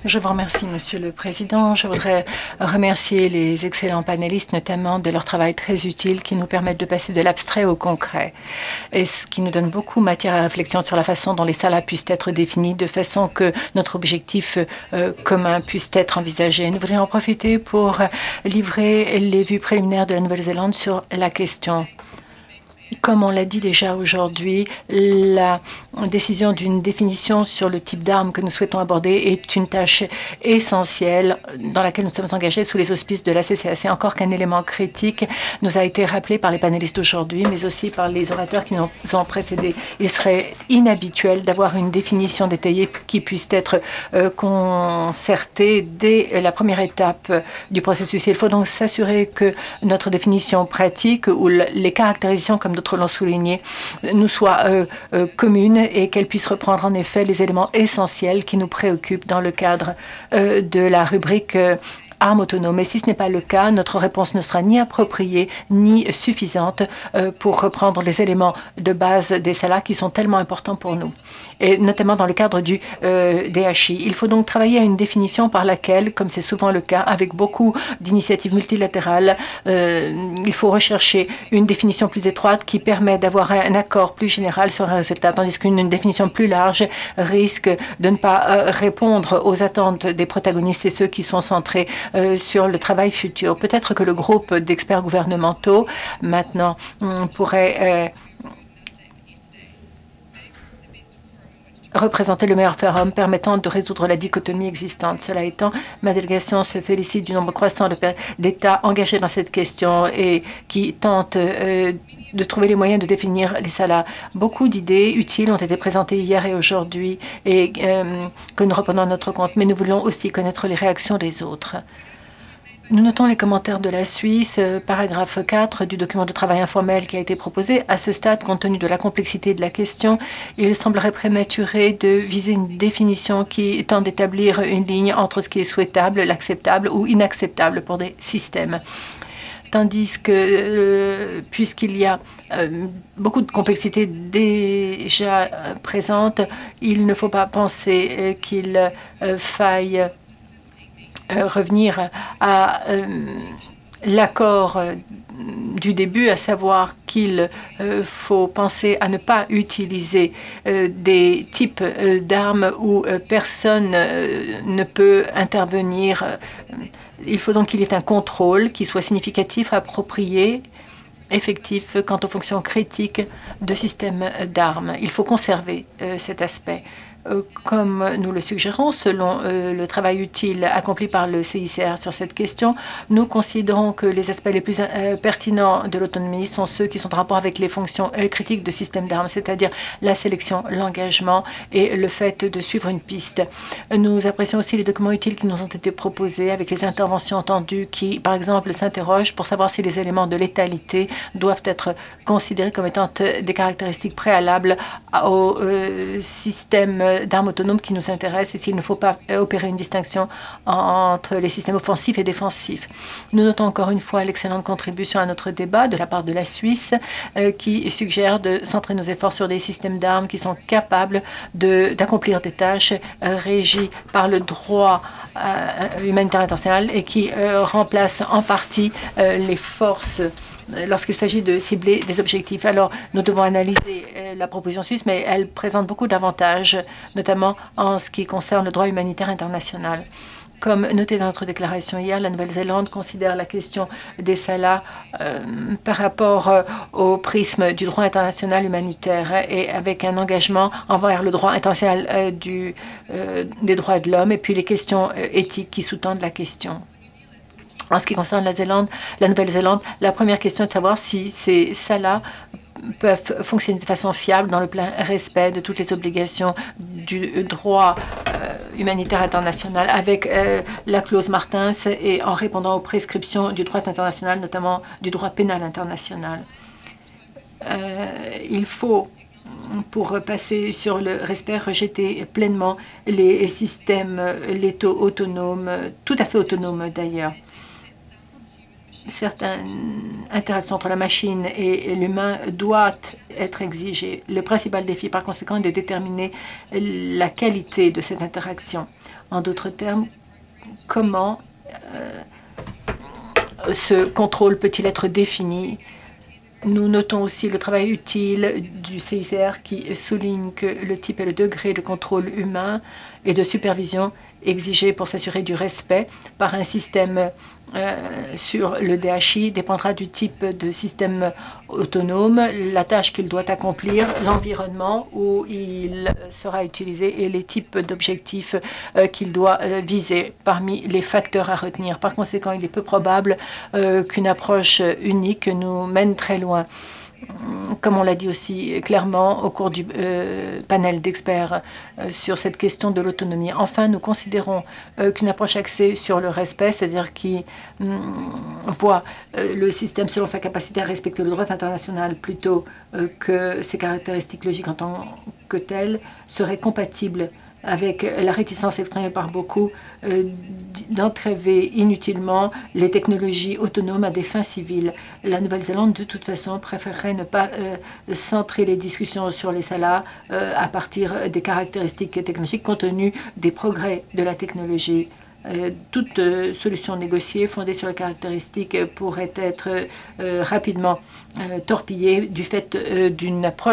Je vous remercie, Monsieur le Président. Je voudrais remercier les excellents panélistes, notamment de leur travail très utile qui nous permettent de passer de l'abstrait au concret et ce qui nous donne beaucoup matière à réflexion sur la façon dont les SALA puissent être définis de façon que notre objectif commun puisse être envisagé. Nous voudrions en profiter pour livrer les vues préliminaires de la Nouvelle-Zélande sur la question. Comme on l'a dit déjà aujourd'hui, la décision d'une définition sur le type d'arme que nous souhaitons aborder est une tâche essentielle dans laquelle nous sommes engagés sous les auspices de la CCAC. Encore qu'un élément critique nous a été rappelé par les panélistes aujourd'hui, mais aussi par les orateurs qui nous ont précédés. Il serait inhabituel d'avoir une définition détaillée qui puisse être concertée dès la première étape du processus. Il faut donc s'assurer que notre définition pratique ou les caractérisations, comme d'autres l'ont souligné, nous soit commune et qu'elle puisse reprendre en effet les éléments essentiels qui nous préoccupent dans le cadre de la rubrique armes autonomes. Et si ce n'est pas le cas, notre réponse ne sera ni appropriée ni suffisante pour reprendre les éléments de base des SALA qui sont tellement importants pour nous, et notamment dans le cadre du DHI. Il faut donc travailler à une définition par laquelle, comme c'est souvent le cas avec beaucoup d'initiatives multilatérales, il faut rechercher une définition plus étroite qui permet d'avoir un accord plus général sur un résultat, tandis qu'une définition plus large risque de ne pas répondre aux attentes des protagonistes et ceux qui sont centrés sur le travail futur. Peut-être que le groupe d'experts gouvernementaux maintenant pourrait représenter le meilleur forum permettant de résoudre la dichotomie existante. Cela étant, ma délégation se félicite du nombre croissant d'États engagés dans cette question et qui tentent de trouver les moyens de définir les SALA. Beaucoup d'idées utiles ont été présentées hier et aujourd'hui et que nous reprenons à notre compte, mais nous voulons aussi connaître les réactions des autres. Nous notons les commentaires de la Suisse, paragraphe 4 du document de travail informel qui a été proposé. À ce stade, compte tenu de la complexité de la question, il semblerait prématuré de viser une définition qui tente d'établir une ligne entre ce qui est souhaitable, l'acceptable ou inacceptable pour des systèmes. Tandis que, puisqu'il y a beaucoup de complexité déjà présente, il ne faut pas penser qu'il faille revenir à l'accord du début, à savoir qu'il faut penser à ne pas utiliser des types d'armes où personne ne peut intervenir. Il faut donc qu'il y ait un contrôle qui soit significatif, approprié, effectif quant aux fonctions critiques de systèmes d'armes. Il faut conserver cet aspect. Comme nous le suggérons, selon le travail utile accompli par le CICR sur cette question, nous considérons que les aspects les plus pertinents de l'autonomie sont ceux qui sont en rapport avec les fonctions critiques de systèmes d'armes, c'est-à-dire la sélection, l'engagement et le fait de suivre une piste. Nous apprécions aussi les documents utiles qui nous ont été proposés avec les interventions entendues qui, par exemple, s'interrogent pour savoir si les éléments de létalité doivent être considérés comme étant des caractéristiques préalables au système d'armes autonomes qui nous intéresse et s'il ne faut pas opérer une distinction entre les systèmes offensifs et défensifs. Nous notons encore une fois l'excellente contribution à notre débat de la part de la Suisse qui suggère de centrer nos efforts sur des systèmes d'armes qui sont capables d'accomplir des tâches régies par le droit humanitaire international et qui remplacent en partie les forces lorsqu'il s'agit de cibler des objectifs. Alors, nous devons analyser la proposition suisse, mais elle présente beaucoup d'avantages, notamment en ce qui concerne le droit humanitaire international. Comme noté dans notre déclaration hier, la Nouvelle-Zélande considère la question des SALA par rapport au prisme du droit international humanitaire et avec un engagement envers le droit international des droits de l'homme et puis les questions éthiques qui sous-tendent la question. En ce qui concerne la Nouvelle-Zélande, la première question est de savoir si ces SALA peuvent fonctionner de façon fiable dans le plein respect de toutes les obligations du droit humanitaire international avec la clause Martens et en répondant aux prescriptions du droit international, notamment du droit pénal international. Il faut, pour passer sur le respect, rejeter pleinement les systèmes létaux autonomes, tout à fait autonomes d'ailleurs. Certaines interactions entre la machine et l'humain doivent être exigées. Le principal défi, par conséquent, est de déterminer la qualité de cette interaction. En d'autres termes, comment ce contrôle peut-il être défini? Nous notons aussi le travail utile du CICR qui souligne que le type et le degré de contrôle humain et de supervision exigé pour s'assurer du respect par un système sur le DHI dépendra du type de système autonome, la tâche qu'il doit accomplir, l'environnement où il sera utilisé et les types d'objectifs qu'il doit viser parmi les facteurs à retenir. Par conséquent, il est peu probable qu'une approche unique nous mène très loin, comme on l'a dit aussi clairement au cours du panel d'experts sur cette question de l'autonomie. Enfin, nous considérons qu'une approche axée sur le respect, c'est-à-dire qui voit le système selon sa capacité à respecter le droit international plutôt que ses caractéristiques logiques en tant que telles, serait compatible avec la réticence exprimée par beaucoup d'entraver inutilement les technologies autonomes à des fins civiles. La Nouvelle-Zélande, de toute façon, préférerait ne pas centrer les discussions sur les SALA à partir des caractéristiques technologiques compte tenu des progrès de la technologie. Toute solution négociée fondée sur les caractéristiques pourrait être rapidement torpillée du fait d'une approche